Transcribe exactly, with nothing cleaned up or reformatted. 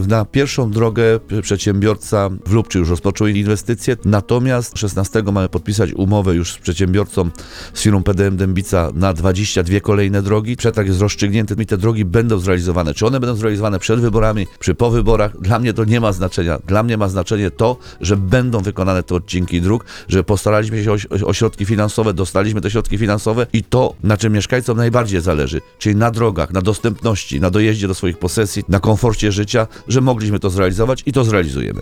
Na pierwszą drogę przedsiębiorca w Lubczy już rozpoczął inwestycje, natomiast szesnastego mamy podpisać umowę już z przedsiębiorcą, z firmą P D M Dębica na dwadzieścia dwie kolejne drogi. Przetarg jest rozstrzygnięty i te drogi będą zrealizowane. Czy one będą zrealizowane przed wyborami, czy po wyborach, dla mnie to nie ma znaczenia. Dla mnie ma znaczenie to, że będą wykonane te odcinki dróg, że postaraliśmy się o, o środki finansowe, dostaliśmy te środki finansowe i to, na czym mieszkańcom najbardziej zależy, czyli na drogach, na dostępności, na dojeździe do swoich posesji, na komforcie życia, że mogliśmy to zrealizować i to zrealizujemy.